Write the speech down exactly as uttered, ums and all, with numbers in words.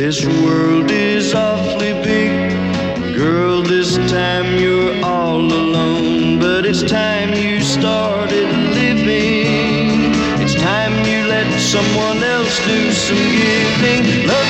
This world is awfully big. Girl, this time you're all alone. But it's time you started living. It's time you let someone else do some giving. Love